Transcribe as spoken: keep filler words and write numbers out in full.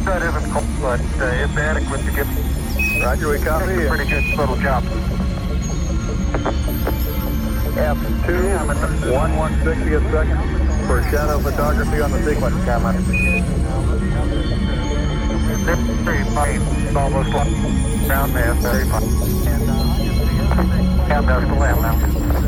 That isn't cold, but uh, it's adequate to get. Roger, we copy. It's a pretty good little job. F two, one one sixtieth second for shadow photography on the sequence camera. Very fine. It's almost like ground mass. Very fine. And uh, that's the land now.